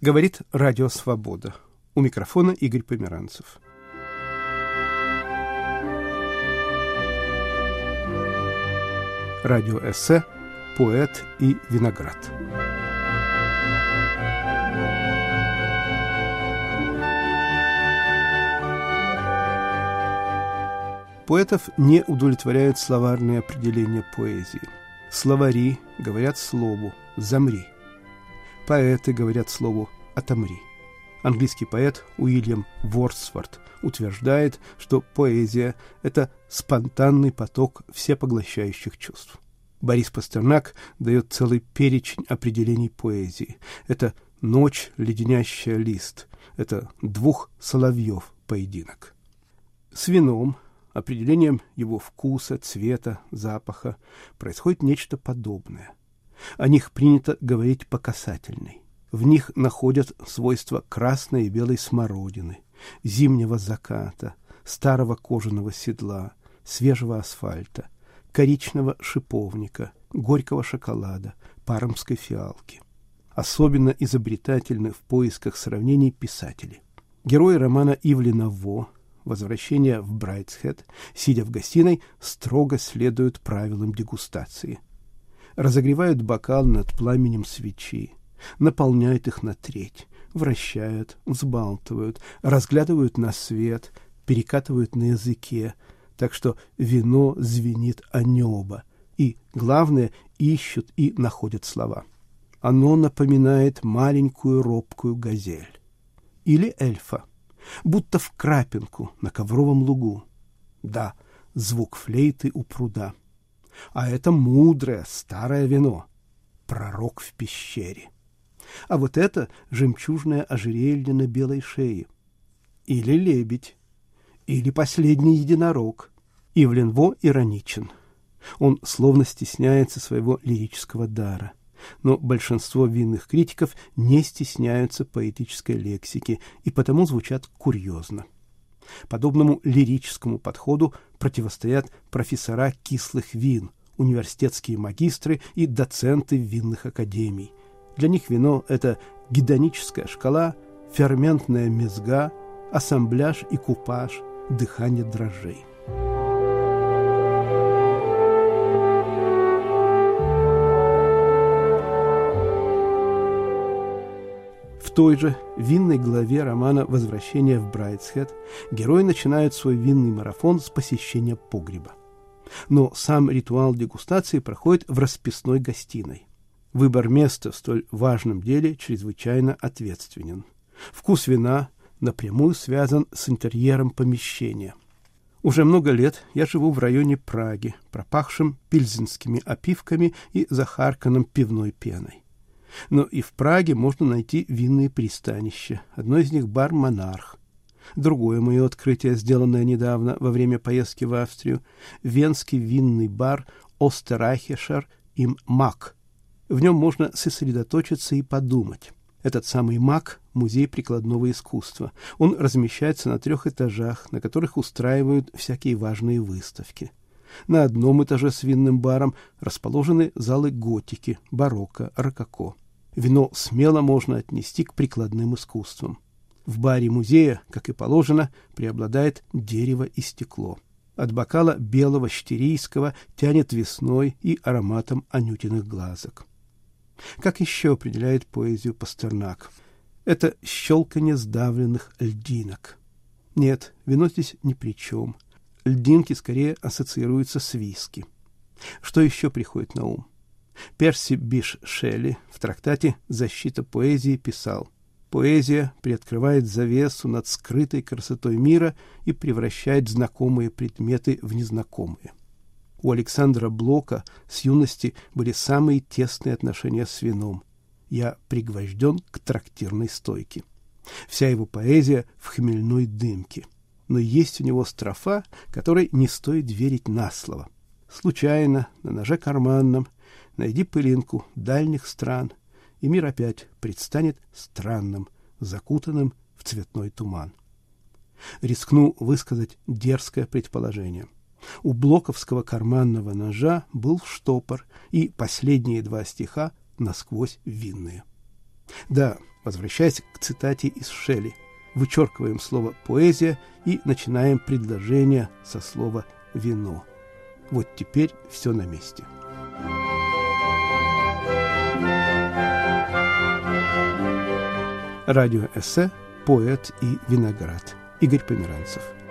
Говорит Радио Свобода. У микрофона Игорь Померанцев. Радиоэссе «Поэт и виноград». Поэтов не удовлетворяют словарные определения поэзии. Словари говорят слову «замри». Поэты говорят слову «отомри». Английский поэт Уильям Вордсворт утверждает, что поэзия – это спонтанный поток всепоглощающих чувств. Борис Пастернак дает целый перечень определений поэзии. Это ночь, леденящая лист. Это двух соловьев поединок. С вином, определением его вкуса, цвета, запаха, происходит нечто подобное. О них принято говорить по касательной. В них находят свойства красной и белой смородины, зимнего заката, старого кожаного седла, свежего асфальта, коричневого шиповника, горького шоколада, пармской фиалки. Особенно изобретательны в поисках сравнений писатели. Герои романа Ивлина Во «Возвращение в Брайтсхед», сидя в гостиной, строго следуют правилам дегустации. Разогревают бокал над пламенем свечи, наполняют их на треть, вращают, взбалтывают, разглядывают на свет, перекатывают на языке, так что вино звенит о небо, и, главное, ищут и находят слова. Оно напоминает маленькую робкую газель. Или эльфа, будто в крапинку на ковровом лугу. Да, звук флейты у пруда. А это мудрое старое вино, пророк в пещере. А вот это жемчужное ожерелье на белой шее. Или лебедь, или последний единорог. Ивлин Во ироничен. Он словно стесняется своего лирического дара. Но большинство винных критиков не стесняются поэтической лексики и потому звучат курьезно. Подобному лирическому подходу противостоят профессора кислых вин, университетские магистры и доценты винных академий. Для них вино – это гедоническая шкала, ферментная мезга, ассамбляж и купаж, дыхание дрожжей. В той же винной главе романа «Возвращение в Брайтсхед» герои начинают свой винный марафон с посещения погреба. Но сам ритуал дегустации проходит в расписной гостиной. Выбор места в столь важном деле чрезвычайно ответственен. Вкус вина напрямую связан с интерьером помещения. Уже много лет я живу в районе Праги, пропахшем пильзенскими опивками и захарканным пивной пеной. Но и в Праге можно найти винные пристанища. Одно из них – бар «Монарх». Другое мое открытие, сделанное недавно во время поездки в Австрию – венский винный бар «Остеррайхишер им Мак». В нем можно сосредоточиться и подумать. Этот самый Мак – музей прикладного искусства. Он размещается на 3 этажах, на которых устраивают всякие важные выставки. На одном этаже с винным баром расположены залы готики, барокко, рококо. Вино смело можно отнести к прикладным искусствам. В баре музея, как и положено, преобладает дерево и стекло. От бокала белого штирийского тянет весной и ароматом анютиных глазок. Как еще определяет поэзию Пастернак? Это щелканье сдавленных льдинок. Нет, вино здесь ни при чем. Льдинки скорее ассоциируются с виски. Что еще приходит на ум? Перси Биш Шелли в трактате «Защита поэзии» писал: «Поэзия приоткрывает завесу над скрытой красотой мира и превращает знакомые предметы в незнакомые». У Александра Блока с юности были самые тесные отношения с вином. «Я пригвожден к трактирной стойке». Вся его поэзия в хмельной дымке. Но есть у него строфа, которой не стоит верить на слово. Случайно, на ноже карманном, найди пылинку дальних стран, и мир опять предстанет странным, закутанным в цветной туман. Рискну высказать дерзкое предположение. У блоковского карманного ножа был штопор, и последние 2 стиха насквозь винные. Да, Возвращаясь к цитате из Шелли, вычеркиваем слово «поэзия» и начинаем предложение со слова «вино». Вот теперь все на месте. Радиоэссе «Поэт и виноград». Игорь Померанцев.